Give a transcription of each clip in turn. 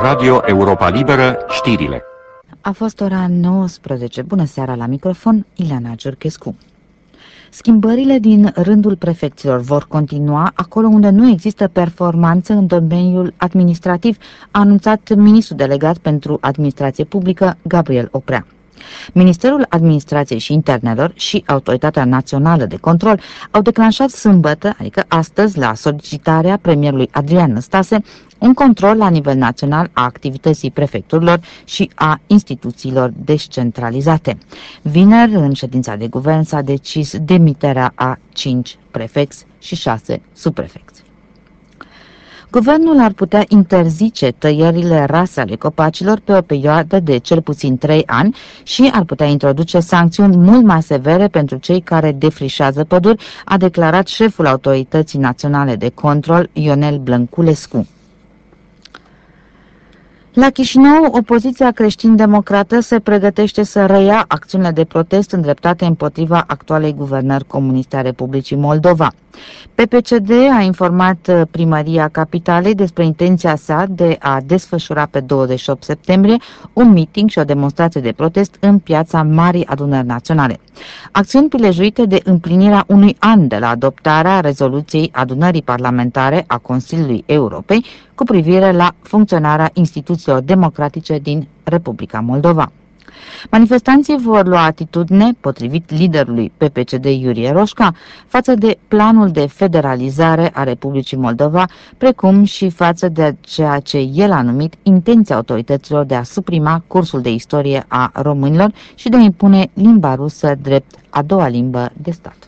Radio Europa Liberă, știrile. A fost ora 19. Bună seara, la microfon, Ileana Giurchescu. Schimbările din rândul prefecților vor continua acolo unde nu există performanță în domeniul administrativ, a anunțat ministrul delegat pentru administrație publică, Gabriel Oprea. Ministerul Administrației și Internelor și Autoritatea Națională de Control au declanșat sâmbătă, adică astăzi, la solicitarea premierului Adrian Năstase, un control la nivel național a activității prefecturilor și a instituțiilor descentralizate. Vineri, în ședința de guvern, s-a decis demiterea a 5 prefecți și 6 subprefecți. Guvernul ar putea interzice tăierile rase ale copacilor pe o perioadă de cel puțin 3 ani și ar putea introduce sancțiuni mult mai severe pentru cei care defrișează păduri, a declarat șeful Autorității Naționale de Control, Ionel Blănculescu. La Chișinău, opoziția creștin-democrată se pregătește să reia acțiunile de protest îndreptate împotriva actualei guvernări comuniste a Republicii Moldova. PPCD a informat primăria capitalei despre intenția sa de a desfășura pe 28 septembrie un meeting și o demonstrație de protest în piața Marii Adunări Naționale. Acțiuni prilejuite de împlinirea unui an de la adoptarea rezoluției adunării parlamentare a Consiliului Europei cu privire la funcționarea instituțiilor democratice din Republica Moldova. Manifestanții vor lua atitudine, potrivit liderului PPCD Iurie Roșca, față de planul de federalizare a Republicii Moldova, precum și față de ceea ce el a numit intenția autorităților de a suprima cursul de istorie a românilor și de a impune limba rusă drept a doua limbă de stat.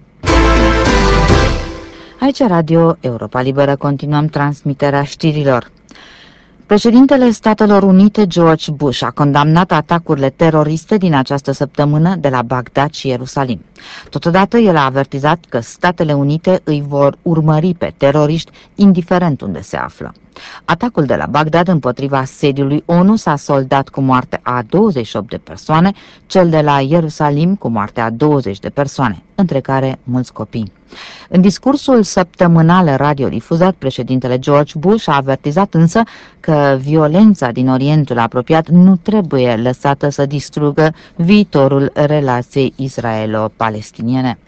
Aici Radio Europa Liberă, continuăm transmiterea știrilor. Președintele Statelor Unite, George Bush, a condamnat atacurile teroriste din această săptămână de la Bagdad și Ierusalim. Totodată, el a avertizat că Statele Unite îi vor urmări pe teroriști, indiferent unde se află. Atacul de la Bagdad împotriva sediului ONU s-a soldat cu moartea a 28 de persoane, cel de la Ierusalim cu moartea a 20 de persoane, între care mulți copii. În discursul săptămânal radiodifuzat, președintele George Bush a avertizat însă că violența din Orientul Apropiat nu trebuie lăsată să distrugă viitorul relației israelo-palestiniene.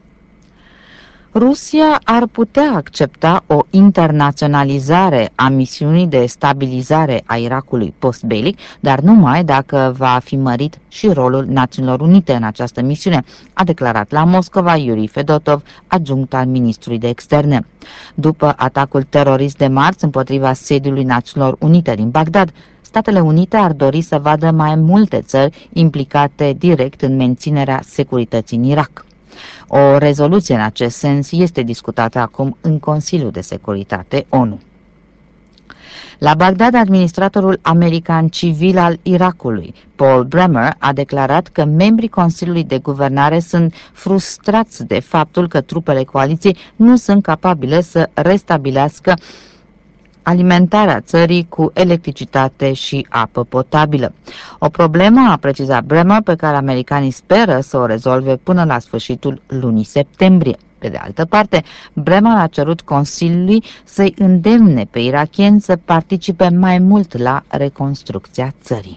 Rusia ar putea accepta o internaționalizare a misiunii de stabilizare a Irakului post-belic, dar numai dacă va fi mărit și rolul Națiunilor Unite în această misiune, a declarat la Moscova Yuri Fedotov, adjunct al ministrului de externe. După atacul terorist de marți împotriva sediului Națiunilor Unite din Bagdad, Statele Unite ar dori să vadă mai multe țări implicate direct în menținerea securității în Irak. O rezoluție în acest sens este discutată acum în Consiliul de Securitate ONU. La Bagdad, administratorul american civil al Irakului, Paul Bremer, a declarat că membrii Consiliului de Guvernare sunt frustrați de faptul că trupele coaliției nu sunt capabile să restabilească alimentarea țării cu electricitate și apă potabilă. O problemă, a precizat Bremer, pe care americanii speră să o rezolve până la sfârșitul lunii septembrie. Pe de altă parte, Bremer a cerut Consiliului să-i îndemne pe irakieni să participe mai mult la reconstrucția țării.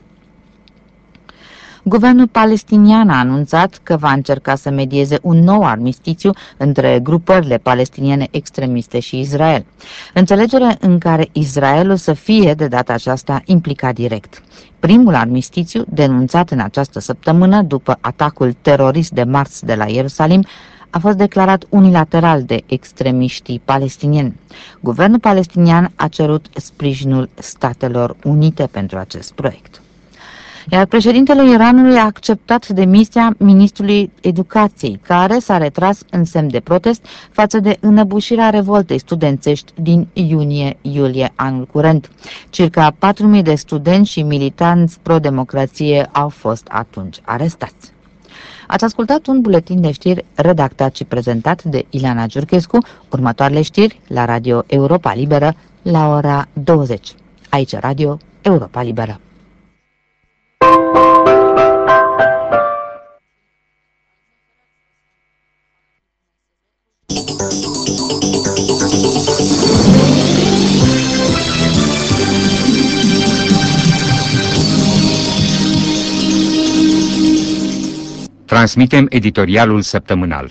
Guvernul palestinian a anunțat că va încerca să medieze un nou armistițiu între grupările palestiniene extremiste și Israel. Înțelegere în care Israelul să fie de data aceasta implicat direct. Primul armistițiu, denunțat în această săptămână după atacul terorist de marți de la Ierusalim, a fost declarat unilateral de extremiștii palestinieni. Guvernul palestinian a cerut sprijinul Statelor Unite pentru acest proiect. Iar președintele Iranului a acceptat demisia ministrului educației, care s-a retras în semn de protest față de înăbușirea revoltei studențești din iunie-iulie anul curent. Circa 4.000 de studenți și militanți pro-democrație au fost atunci arestați. Ați ascultat un buletin de știri redactat și prezentat de Ileana Giurchescu. Următoarele știri la Radio Europa Liberă la ora 20. Aici Radio Europa Liberă. Transmitem editorialul săptămânal.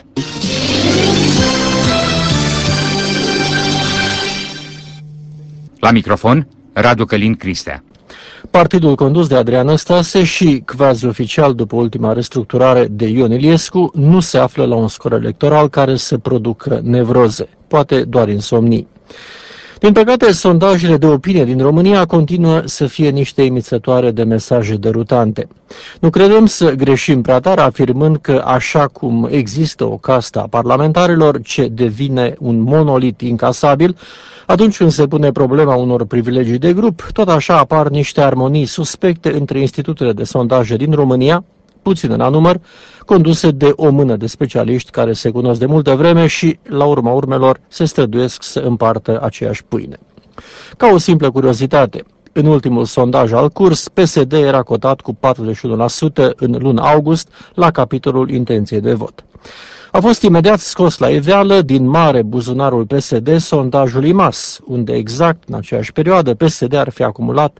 La microfon, Radu Călin Cristea. Partidul condus de Adrian Năstase și, quasi oficial după ultima restructurare de Ion Iliescu, nu se află la un scor electoral care să producă nevroze, poate doar insomnii. Din păcate, sondajele de opinie din România continuă să fie niște emițătoare de mesaje derutante. Nu credem să greșim prea tare afirmând că așa cum există o castă a parlamentarilor ce devine un monolit incasabil, atunci când se pune problema unor privilegii de grup, tot așa apar niște armonii suspecte între institutele de sondaje din România, puține la număr, conduse de o mână de specialiști care se cunosc de multă vreme și, la urma urmelor, se străduiesc să împartă aceeași pâine. Ca o simplă curiozitate, în ultimul sondaj al Curs, PSD era cotat cu 41% în luna august la capitolul intenției de vot. A fost imediat scos la iveală din mare buzunarul PSD sondajul IMAS, unde exact în aceeași perioadă PSD ar fi acumulat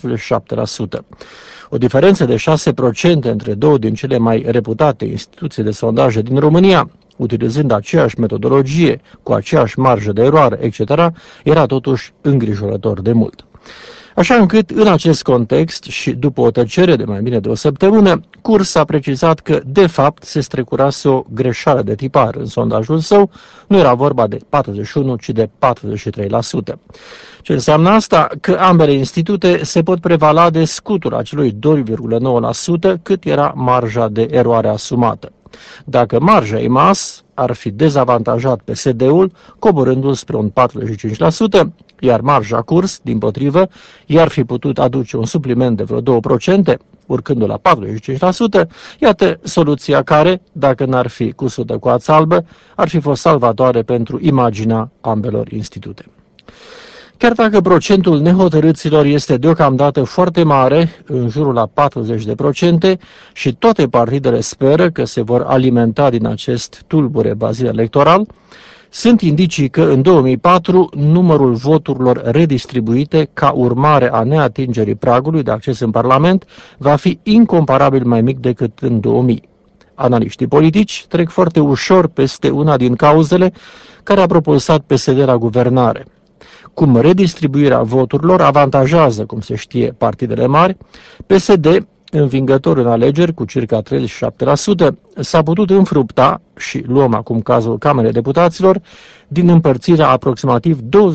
47%. O diferență de 6% între două din cele mai reputate instituții de sondaje din România, utilizând aceeași metodologie, cu aceeași marjă de eroare, etc., era totuși îngrijorător de mult. Așa încât, în acest context și după o tăcere de mai bine de o săptămână, Curs a precizat că, de fapt, se strecurase o greșeală de tipar în sondajul său, nu era vorba de 41, ci de 43%. Ce înseamnă asta? Că ambele institute se pot prevala de scutul acelui 2,9% cât era marja de eroare asumată. Dacă marja IMAS ar fi dezavantajat PSD-ul, coborându-l spre un 45%, iar marja Curs, dimpotrivă, i-ar fi putut aduce un supliment de vreo 2%, urcându-l la 45%, iată soluția care, dacă n-ar fi cusută cu ață albă, ar fi fost salvatoare pentru imaginea ambelor institute. Chiar dacă procentul nehotărâților este deocamdată foarte mare, în jurul la 40%, și toate partidele speră că se vor alimenta din acest tulbure bazin electoral, sunt indicii că în 2004 numărul voturilor redistribuite ca urmare a neatingerii pragului de acces în Parlament va fi incomparabil mai mic decât în 2000. Analiștii politici trec foarte ușor peste una din cauzele care a propulsat PSD la guvernare. Cum redistribuirea voturilor avantajează, cum se știe, partidele mari, PSD, învingător în alegeri cu circa 37%, s-a putut înfrupta, și luăm acum cazul Camerei Deputaților, din împărțirea aproximativ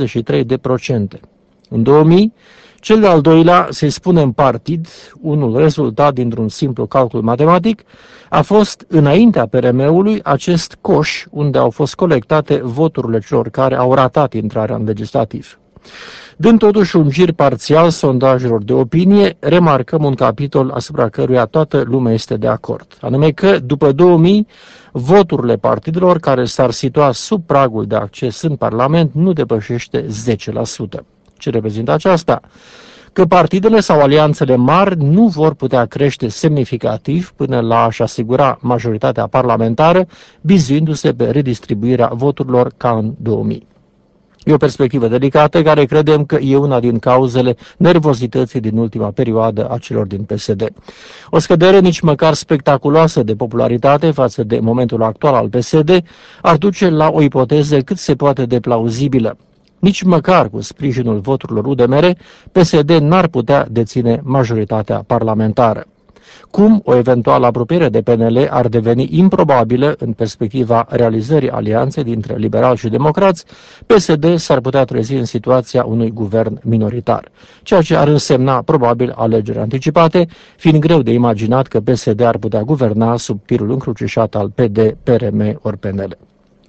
23%. În 2000, cel de-al doilea, să-i spunem partid, unul rezultat dintr-un simplu calcul matematic, a fost, înaintea PRM-ului, acest coș unde au fost colectate voturile celor care au ratat intrarea în legislativ. Dând totuși un gir parțial sondajelor de opinie, remarcăm un capitol asupra căruia toată lumea este de acord, anume că, după 2000, voturile partidelor care s-ar situa sub pragul de acces în Parlament nu depășește 10%. Ce reprezintă aceasta? Că partidele sau alianțele mari nu vor putea crește semnificativ până la a-și asigura majoritatea parlamentară, bizuindu-se pe redistribuirea voturilor ca în 2000. E o perspectivă delicată care credem că e una din cauzele nervozității din ultima perioadă a celor din PSD. O scădere nici măcar spectaculoasă de popularitate față de momentul actual al PSD ar duce la o ipoteză cât se poate de plauzibilă. Nici măcar cu sprijinul voturilor UDMR, PSD n-ar putea deține majoritatea parlamentară. Cum o eventuală apropiere de PNL ar deveni improbabilă în perspectiva realizării alianței dintre liberali și democrați, PSD s-ar putea trezi în situația unui guvern minoritar, ceea ce ar însemna probabil alegeri anticipate, fiind greu de imaginat că PSD ar putea guverna sub tirul încrucișat al PD, PRM ori PNL.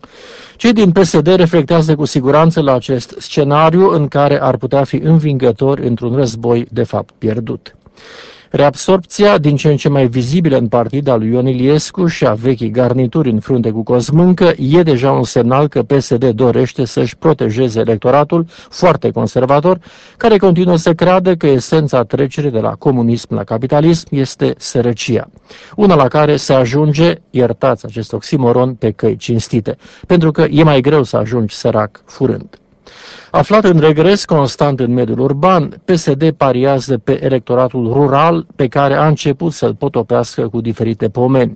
Cei din PSD reflectează cu siguranță la acest scenariu în care ar putea fi învingători într-un război de fapt pierdut. Reabsorpția din ce în ce mai vizibilă în partid al lui Ion Iliescu și a vechii garnituri în frunte cu Cosmâncă e deja un semnal că PSD dorește să-și protejeze electoratul foarte conservator, care continuă să creadă că esența trecerii de la comunism la capitalism este sărăcia, una la care se ajunge, iertați acest oximoron, pe căi cinstite, pentru că e mai greu să ajungi sărac furând. Aflat în regres constant în mediul urban, PSD pariază pe electoratul rural pe care a început să-l potopească cu diferite pomeni.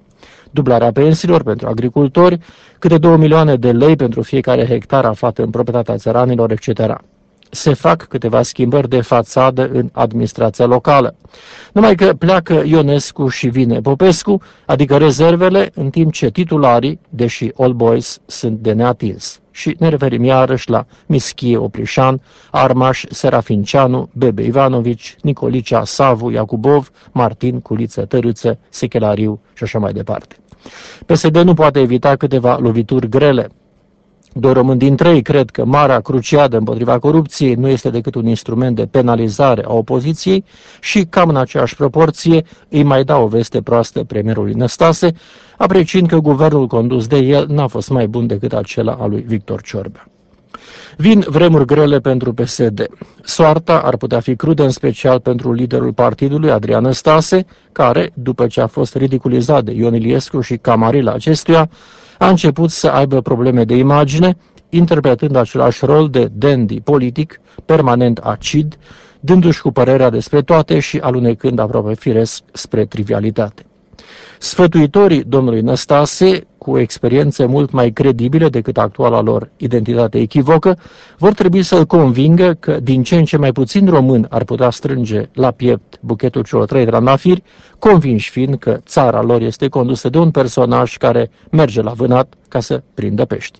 dublarea pensiilor pentru agricultori, câte 2 milioane de lei pentru fiecare hectar aflat în proprietatea țăranilor, etc. Se fac câteva schimbări de fațadă în administrația locală. Numai că pleacă Ionescu și vine Popescu, adică rezervele, în timp ce titularii, deși all boys, sunt de neatins. Și ne referim iarăși la Mischie Oprișan, Armaș, Serafinceanu, Bebe Ivanovici, Nicolicea, Savu, Iacubov, Martin, Culiță, Tărâță, Sechelariu și așa mai departe. PSD nu poate evita câteva lovituri grele. 2 români din 3 cred că marea cruciadă împotriva corupției nu este decât un instrument de penalizare a opoziției și, cam în aceeași proporție, îi mai dau o veste proastă premierului Năstase, apreciind că guvernul condus de el n-a fost mai bun decât acela al lui Victor Ciorbea. Vin vremuri grele pentru PSD. Soarta ar putea fi crudă, în special pentru liderul partidului, Adrian Năstase, care, după ce a fost ridiculizat de Ion Iliescu și camarila acestuia, a început să aibă probleme de imagine, interpretând același rol de dandy politic, permanent acid, dându-și cu părerea despre toate și alunecând aproape firesc spre trivialitate. Sfătuitorii domnului Năstase, cu experiențe mult mai credibile decât actuala lor identitate echivocă, vor trebui să-l convingă că din ce în ce mai puțin român ar putea strânge la piept buchetul celor 3 trandafiri, convinși fiind că țara lor este condusă de un personaj care merge la vânat ca să prindă pești.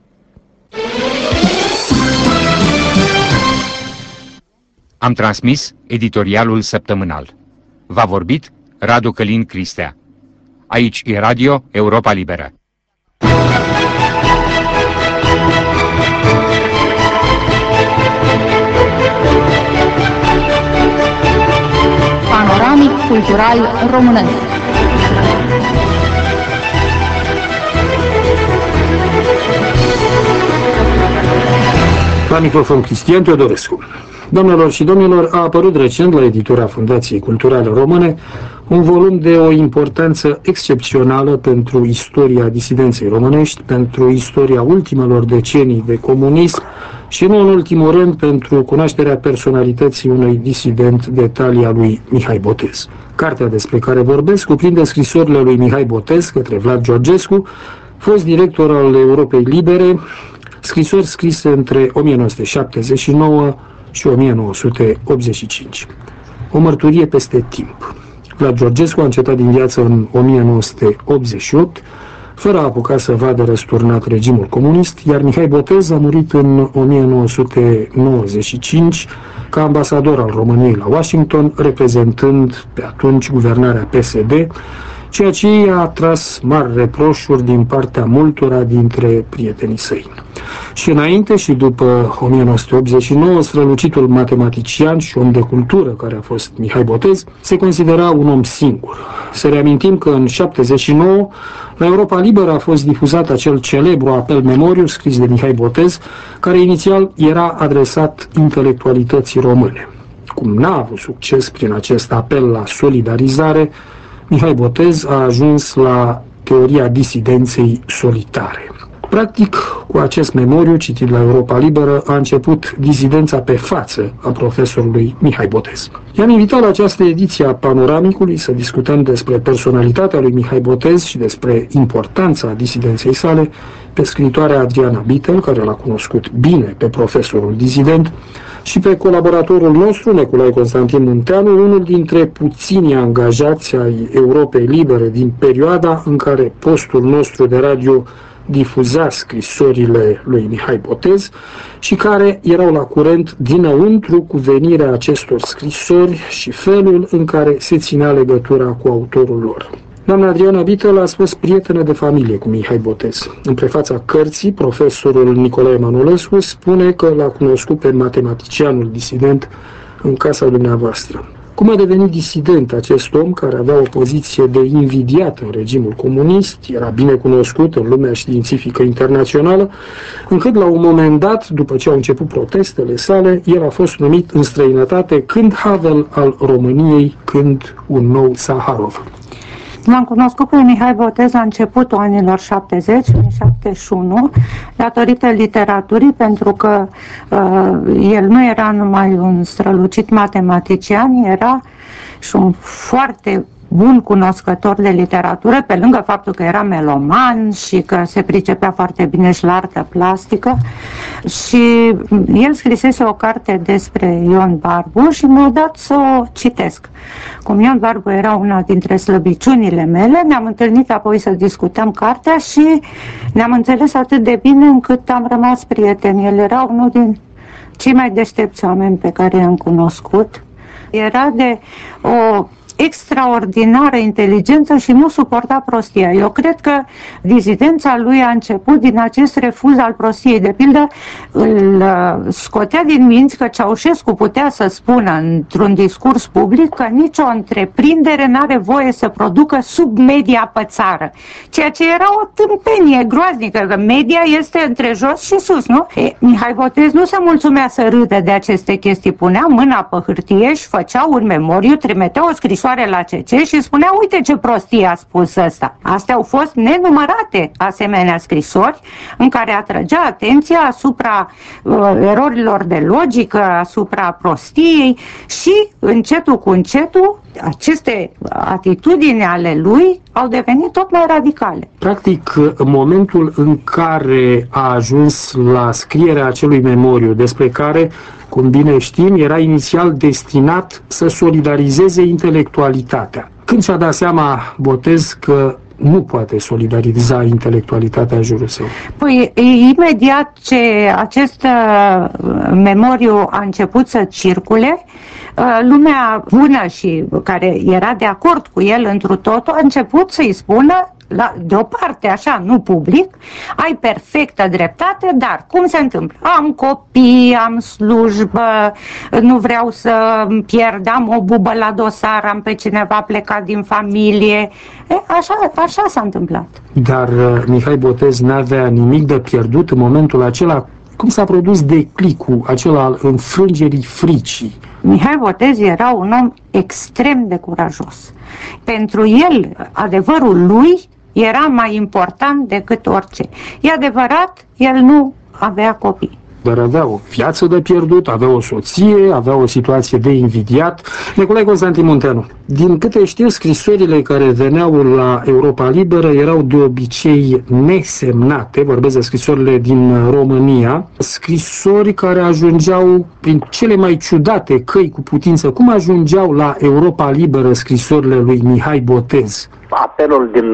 Am transmis editorialul săptămânal. V-a vorbit Radu Călin Cristea. Aici e Radio Europa Liberă. Panoramic cultural românesc. La microfon Cristian Teodorescu. Doamnelor și domnilor, a apărut recent la editura Fundației Culturale Române un volum de o importanță excepțională pentru istoria disidenței românești, pentru istoria ultimelor decenii de comunism și, nu în ultimul rând, pentru cunoașterea personalității unui disident de talia lui Mihai Botez. Cartea despre care vorbesc cuprinde scrisorile lui Mihai Botez către Vlad Georgescu, fost director al Europei Libere, scrisori scrise între 1979 și 1985. O mărturie peste timp. Vlad Georgescu a încetat din viață în 1988, fără a apuca să vadă răsturnat regimul comunist, iar Mihai Botez a murit în 1995 ca ambasador al României la Washington, reprezentând pe atunci guvernarea PSD, ceea ce i-a atras mari reproșuri din partea multora dintre prietenii săi. Și înainte și după 1989, strălucitul matematician și om de cultură care a fost Mihai Botez se considera un om singur. Să reamintim că în 1979, la Europa Liberă a fost difuzat acel celebru apel memoriu scris de Mihai Botez, care inițial era adresat intelectualității române. Cum n-a avut succes prin acest apel la solidarizare, Mihai Botez a ajuns la teoria disidenței solitare. Practic, cu acest memoriu citit la Europa Liberă, a început disidența pe față a profesorului Mihai Botez. I-am invitat la această ediție a Panoramicului să discutăm despre personalitatea lui Mihai Botez și despre importanța disidenței sale pe scriitoarea Adriana Bittel, care l-a cunoscut bine pe profesorul disident, și pe colaboratorul nostru, Nicolae Constantin Munteanu, unul dintre puținii angajați ai Europei Libere din perioada în care postul nostru de radio difuza scrisorile lui Mihai Botez și care erau la curent dinăuntru cu venirea acestor scrisori și felul în care se ținea legătura cu autorul lor. Doamna Adriana Bittel a fost prietenă de familie cu Mihai Botez. În prefața cărții, profesorul Nicolae Manolescu spune că l-a cunoscut pe matematicianul disident în casa dumneavoastră. Cum a devenit disident acest om care avea o poziție de invidiat în regimul comunist, era bine cunoscut în lumea științifică internațională, încât la un moment dat, după ce au început protestele sale, el a fost numit în străinătate când Havel al României, când un nou Saharov. L-am cunoscut pe Mihai Botez la începutul anilor 70, în 71, datorită literaturii, pentru că el nu era numai un strălucit matematician, era și un foarte bun cunoscător de literatură, pe lângă faptul că era meloman și că se pricepea foarte bine și la artă plastică. Și el scrisese o carte despre Ion Barbu și mi-a dat să o citesc. Cum Ion Barbu era una dintre slăbiciunile mele, ne-am întâlnit apoi să discutăm cartea și ne-am înțeles atât de bine încât am rămas prieteni. El era unul din cei mai deștepți oameni pe care i-am cunoscut. Era de o extraordinară inteligență și nu suporta prostia. Eu cred că dizidența lui a început din acest refuz al prostiei. De pildă, îl scotea din minți că Ceaușescu putea să spună într-un discurs public că nicio întreprindere n-are voie să producă sub media pe țară. Ceea ce era o tâmpenie groaznică, că media este între jos și sus, nu? Mihai Botez nu se mulțumea să râdă de aceste chestii. Punea mâna pe hârtie și făcea un memoriu, trimitea o scrisoare la CC și spunea, uite ce prostie a spus ăsta. Astea au fost nenumărate asemenea scrisori în care atrăgea atenția asupra erorilor de logică, asupra prostiei și încetul cu încetul aceste atitudini ale lui au devenit tot mai radicale. Practic, în momentul în care a ajuns la scrierea acelui memoriu, despre care, cum bine știm, era inițial destinat să solidarizeze intelectualitatea. Când și-a dat seama Botez că nu poate solidariza intelectualitatea în jurul său? Păi, imediat ce acest memoriu a început să circule, lumea bună și care era de acord cu el întru totul a început să-i spună, deoparte, așa, nu public, ai perfectă dreptate, dar cum se întâmplă? Am copii, am slujbă, nu vreau să pierd, am o bubă la dosar, am pe cineva plecat din familie. Așa s-a întâmplat. Dar Mihai Botez n-avea nimic de pierdut în momentul acela. Cum s-a produs declicul acela al înfrângerii fricii? Mihai Botez era un om extrem de curajos. Pentru el, adevărul lui era mai important decât orice. E adevărat, el nu avea copii. Dar avea o viață de pierdut, avea o soție, avea o situație de invidiat. Nicolae Constantin Munteanu, din câte știu, scrisorile care veneau la Europa Liberă erau de obicei nesemnate, vorbesc de scrisorile din România, scrisori care ajungeau prin cele mai ciudate căi cu putință. Cum ajungeau la Europa Liberă scrisorile lui Mihai Botez? Apelul din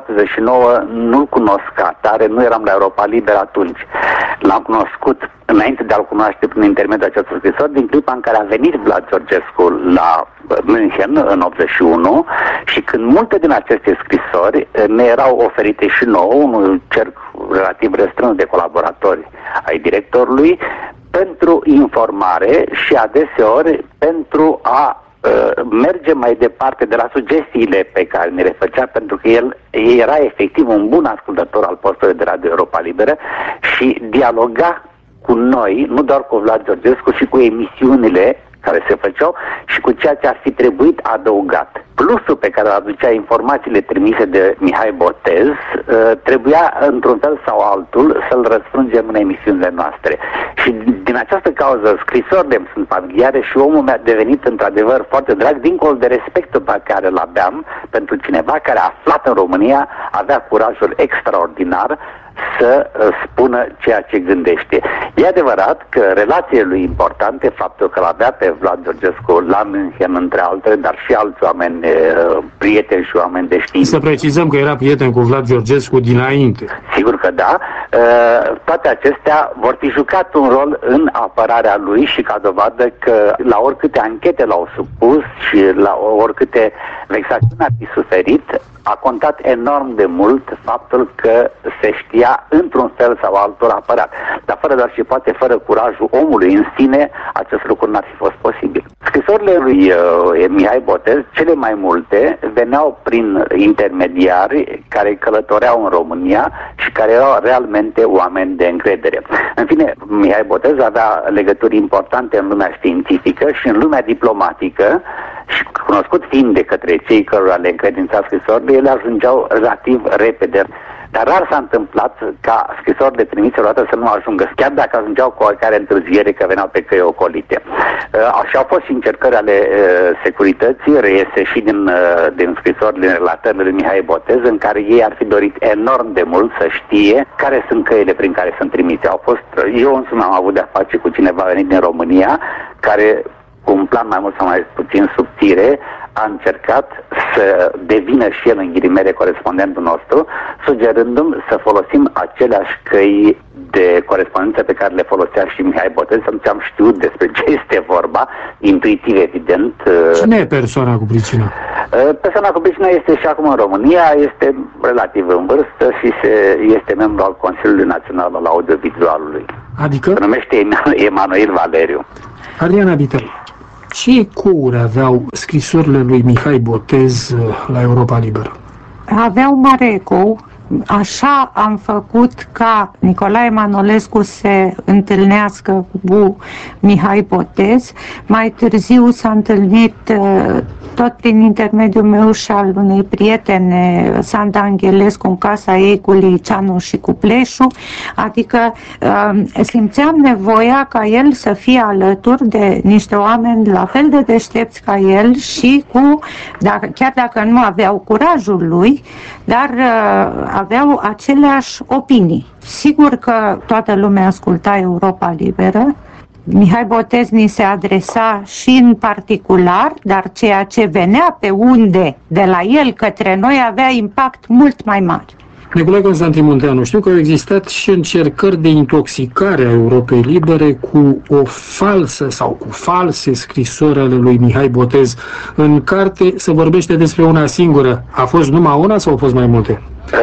79 nu-l cunosc ca tare, nu eram la Europa Liberă atunci. L-am cunoscut înainte de a-l cunoaște prin intermediul acestor scrisori, din clipa în care a venit Vlad Georgescu la München în 81 și când multe din aceste scrisori ne erau oferite și nouă, unul cerc relativ restrâns de colaboratori ai directorului, pentru informare și adeseori pentru a merge mai departe de la sugestiile pe care ne le făcea, pentru că el era efectiv un bun ascultător al postului de Radio Europa Liberă și dialoga cu noi, nu doar cu Vlad Georgescu, și cu emisiunile care se făceau și cu ceea ce ar fi trebuit adăugat. Plusul pe care îl aducea informațiile trimise de Mihai Botez, trebuia într-un fel sau altul să-l răsfrângem în emisiunile noastre. Și din această cauză scrisorile îmi sunt familiare și omul mi-a devenit într-adevăr foarte drag, dincolo de respectul pe care îl aveam pentru cineva care, aflat în România, avea curajul extraordinar să spună ceea ce gândește. E adevărat că relațiile lui importante, faptul că l-avea pe Vlad Georgescu la München, între altele, dar și alți oameni, prieteni și oameni de știință. Să precizăm că era prieten cu Vlad Georgescu dinainte. Sigur că da. Toate acestea vor fi jucat un rol în apărarea lui și ca dovadă că la oricâte anchete l-au supus și la oricâte vexațiuni ar fi suferit, a contat enorm de mult faptul că se știa într-un fel sau altul apărat. Dar fără doar și poate, fără curajul omului în sine, acest lucru n-ar fi fost posibil. Scrisorile lui Mihai Botez, cele mai multe, veneau prin intermediari care călătoreau în România și care erau realmente oameni de încredere. În fine, Mihai Botez avea legături importante în lumea științifică și în lumea diplomatică și cunoscut fiind de către cei cărora le încredința scrisorile, ele ajungeau relativ repede Dar rar s-a întâmplat ca scrisorile trimise vreodată să nu ajungă, chiar dacă ajungeau cu oricare întârziere că veneau pe căi ocolite. Și au fost și încercări ale securității, reiese și din scrisorile, relatările lui Mihai Botez, în care ei ar fi dorit enorm de mult să știe care sunt căile prin care sunt trimise. Eu însumi am avut de-a face cu cineva venit din România, care, cu un plan mai mult sau mai puțin subțire, a încercat să devină și el, în ghilimele, corespondentul nostru, sugerându-mi să folosim aceleași căi de corespondență pe care le folosea și Mihai Botez, să am știut despre ce este vorba, intuitiv, evident. Cine e persoana cu pricina? Persoana cu pricina este și acum în România, este relativ în vârstă și este membru al Consiliului Național al Audiovizualului. Adică? Se numește Emanuel Valeriu. Adriana Bitel, ce ecouri aveau scrisorile lui Mihai Botez la Europa Liberă? Aveau mare ecou. Așa am făcut ca Nicolae Manolescu se întâlnească cu Mihai Botez. Mai târziu s-a întâlnit tot prin intermediul meu și al unei prietene, Sanda Anghelescu, în casa ei cu Liceanu și cu Pleșu. Adică simțeam nevoia ca el să fie alături de niște oameni la fel de deștepți ca el și chiar dacă nu aveau curajul lui, dar aveau aceleași opinii. Sigur că toată lumea asculta Europa Liberă. Mihai Botez ni se adresa și în particular, dar ceea ce venea pe unde de la el către noi avea impact mult mai mare. Nicolae Constantin Munteanu, știu că au existat și încercări de intoxicare a Europei Libere cu o falsă sau cu false scrisori ale lui Mihai Botez. În carte se vorbește despre una singură. A fost numai una sau au fost mai multe?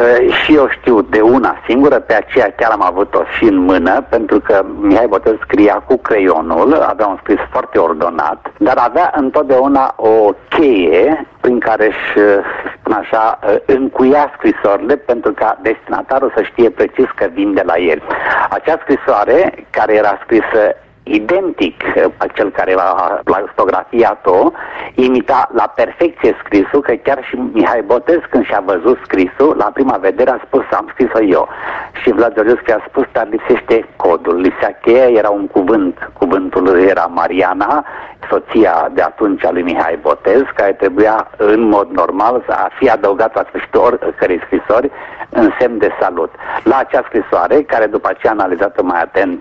Și eu știu de una singură, pe aceea chiar am avut-o și în mână, pentru că Mihai Botez scria cu creionul, avea un scris foarte ordonat, dar avea întotdeauna o cheie prin care își, spun așa, încuia scrisorile pentru ca destinatarul să știe precis că vin de la el. Acea scrisoare, care era scrisă identic cel care a plastografiat-o, imita la perfecție scrisul, că chiar și Mihai Botez, când și-a văzut scrisul, la prima vedere a spus: am scris-o eu. Și Vlad Georgescu a spus: dar lipsește codul, lipsea cheia, era un cuvânt, cuvântul era Mariana, soția de atunci a lui Mihai Botez, care trebuia în mod normal să fie adăugat la sfârșitul oricărei scrisori în semn de salut. La acea scrisoare, care după aceea analizată mai atent,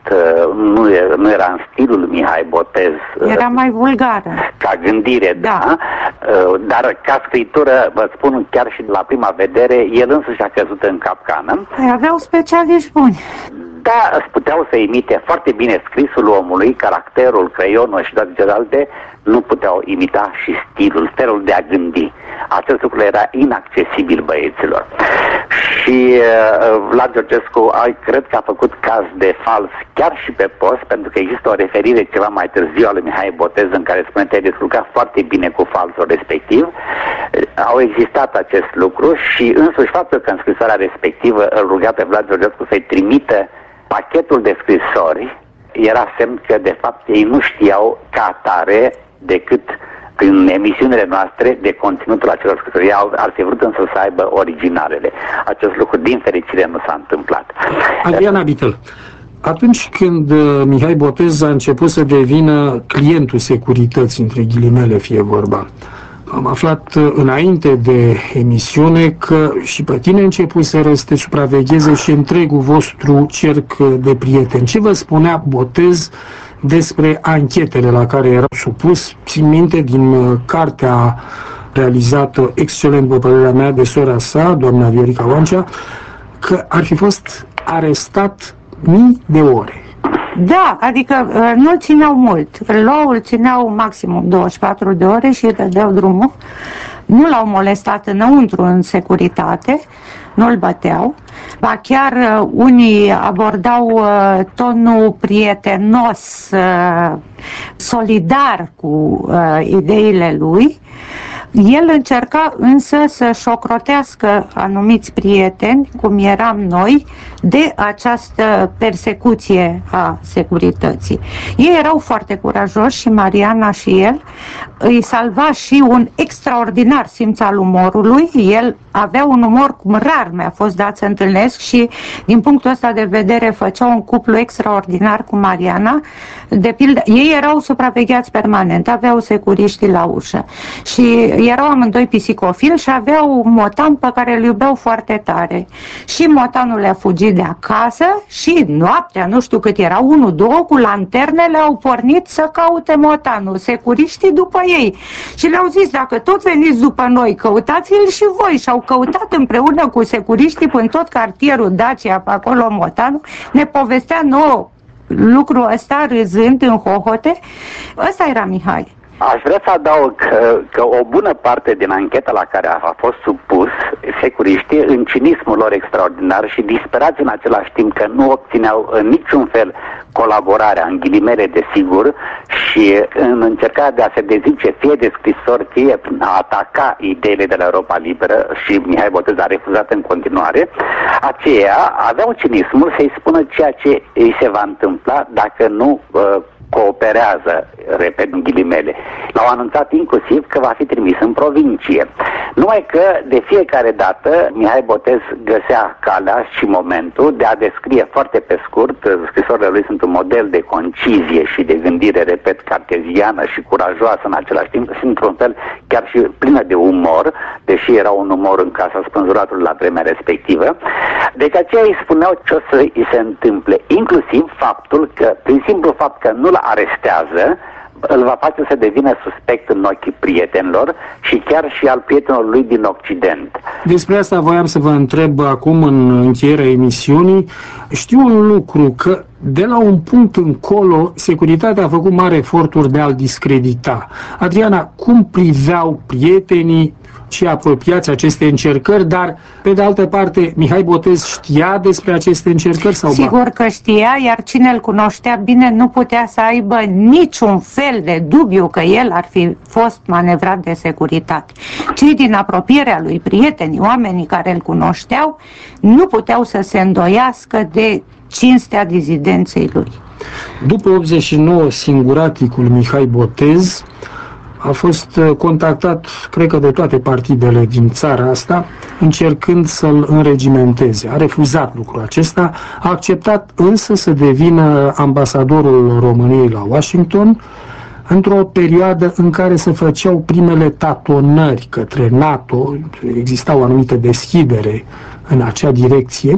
nu era în stilul lui Mihai Botez. Era mai vulgară. Ca gândire, da. Dar ca scritură, vă spun, chiar și la prima vedere, el însuși a căzut în capcană. Aveau specialiști buni. Da, puteau să imite foarte bine scrisul omului, caracterul, creionul și toate celelalte, nu puteau imita și stilul, felul de a gândi. Acest lucru era inaccesibil băieților. Și Vlad Georgescu, cred că a făcut caz de fals chiar și pe post, pentru că există o referire ceva mai târziu a lui Mihai Botez în care spune: te-ai descurcat foarte bine cu falsul respectiv. Au existat acest lucru și însuși faptul că în scrisoarea respectivă îl ruga pe Vlad Georgescu să-i trimită pachetul de scrisori era semn că de fapt ei nu știau ca atare decât prin emisiunile noastre de conținutul acelor scrisori. Ar fi vrut însă să aibă originalele. Acest lucru, din fericire, nu s-a întâmplat. Adriana Bitel, atunci când Mihai Botez a început să devină clientul securității, între ghilimele fie vorba, am aflat înainte de emisiune că și pe tine începuseră să te supravegheze și întregul vostru cerc de prieteni. Ce vă spunea Botez despre anchetele la care era supus? Țin minte din cartea realizată excelent, după părerea mea, de sora sa, doamna Viorica Oancea, că ar fi fost arestat mii de ore. Da, adică nu-l țineau mult. Îl țineau maximum 24 de ore și îi dădeau drumul. Nu l-au molestat înăuntru în securitate, nu-l băteau. Ba chiar unii abordau tonul prietenos, solidar cu ideile lui. El încerca însă să șocrotească anumiți prieteni, cum eram noi, de această persecuție a securității. Ei erau foarte curajoși și Mariana și el. Îi salva și un extraordinar simț al umorului. El avea un umor cum rar mi-a fost dat să întâlnesc și din punctul ăsta de vedere făcea un cuplu extraordinar cu Mariana. De pildă, ei erau supravegheați permanent, aveau securiștii la ușă și erau amândoi pisicofili și aveau un motan pe care îl iubeau foarte tare. Și motanul le-a fugit de acasă și noaptea, nu știu cât era, 1-2, cu lanternele au pornit să caute motanul, securiștii după ei. Și le-au zis, dacă tot veniți după noi, căutați-l și voi. Și au căutat împreună cu securiștii până tot cartierul Dacia, pe acolo motanul, ne povestea nouă lucrul ăsta râzând în hohote. Ăsta era Mihai. Aș vrea să adaug că o bună parte din ancheta la care a fost supus securiștii, în cinismul lor extraordinar și disperați în același timp că nu obțineau în niciun fel colaborarea, în ghilimele desigur, și în încercarea de a se dezice fie de scrisori, fie a ataca ideile de la Europa Liberă, și Mihai Botez a refuzat în continuare, aceia aveau cinismul să-i spună ceea ce îi se va întâmpla dacă nu cooperează, repet în ghilimele. L-au anunțat inclusiv că va fi trimis în provincie. Numai că de fiecare dată Mihai Botez găsea calea și momentul de a descrie foarte pe scurt. Scrisorile lui sunt un model de concizie și de gândire, repet, carteziană și curajoasă în același timp, și într-un fel chiar și plină de umor, deși era un umor în casa spânzuratului la vremea respectivă. Deci aceia îi spuneau ce o să îi se întâmple, inclusiv faptul că, prin simplu fapt că nu-l arestează, îl va face să devină suspect în ochii prietenilor și chiar și al prietenilor lui din Occident. Despre asta voiam să vă întreb acum în încheierea emisiunii. Știu un lucru, că de la un punct încolo securitatea a făcut mari eforturi de a-l discredita. Adriana, cum priveau prietenii și apropiați aceste încercări, dar pe de altă parte Mihai Botez știa despre aceste încercări sau Sigur că știa, iar cine îl cunoștea bine nu putea să aibă niciun fel de dubiu că el ar fi fost manevrat de securitate. Cei din apropierea lui, prietenii, oamenii care îl cunoșteau, nu puteau să se îndoiască de cinstea dizidenței lui. După 89, singuraticul Mihai Botez a fost contactat, cred că de toate partidele din țara asta, încercând să-l înregimenteze. A refuzat lucrul acesta, a acceptat însă să devină ambasadorul României la Washington, într-o perioadă în care se făceau primele tatonări către NATO, exista o anumită deschidere în acea direcție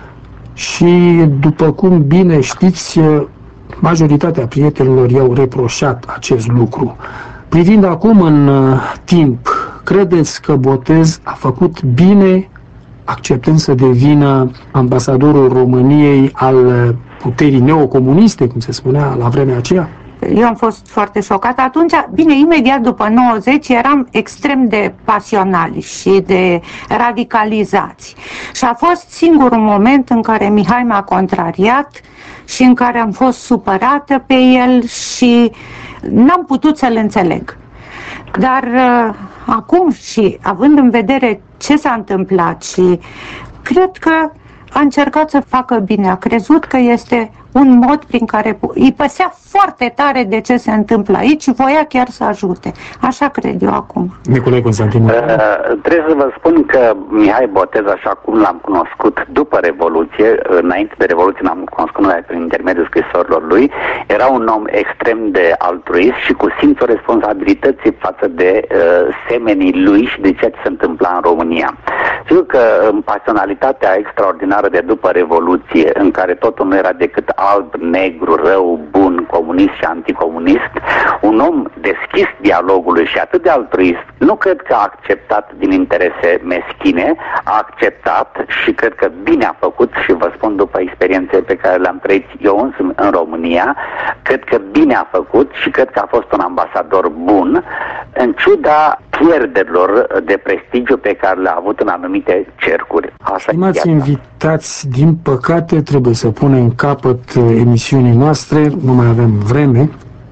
și, după cum bine știți, majoritatea prietenilor i-au reproșat acest lucru. Privind acum în timp, credeți că Botez a făcut bine acceptând să devină ambasadorul României al puterii neocomuniste, cum se spunea la vremea aceea? Eu am fost foarte șocată. Atunci, bine, imediat după 90 eram extrem de pasionali și de radicalizați. Și a fost singurul moment în care Mihai m-a contrariat și în care am fost supărată pe el și n-am putut să-l înțeleg. Dar acum și având în vedere ce s-a întâmplat și cred că a încercat să facă bine, a crezut că este un mod prin care îi păsea foarte tare de ce se întâmplă aici și voia chiar să ajute. Așa cred eu acum. Nicolae Constantin. Trebuie să vă spun că Mihai Botez, așa cum l-am cunoscut după Revoluție, înainte de Revoluție l-am cunoscut noi prin intermediul scrisorilor lui, era un om extrem de altruist și cu simțul responsabilității față de semenii lui și de ceea ce se întâmpla în România. Sigur că în pasionalitatea extraordinară de după Revoluție, în care totul nu era decât alb, negru, rău, bun, comunist și anticomunist, un om deschis dialogului și atât de altruist, nu cred că a acceptat din interese meschine, a acceptat și cred că bine a făcut, și vă spun după experiențe pe care le-am trăit eu însumi în România, cred că bine a făcut și cred că a fost un ambasador bun, în ciuda pierderilor de prestigiu pe care le-a avut în anumite cercuri. Stimați invitați, din păcate trebuie să punem capăt emisiunii noastre, nu mai avem vreme.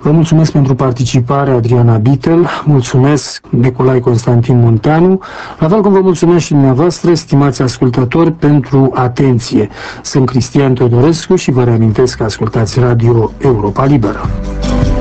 Vă mulțumesc pentru participare, Adriana Bitel, mulțumesc Nicolae Constantin Munteanu, la fel cum vă mulțumesc și dumneavoastră, stimați ascultători, pentru atenție. Sunt Cristian Teodorescu și vă reamintesc că ascultați Radio Europa Liberă.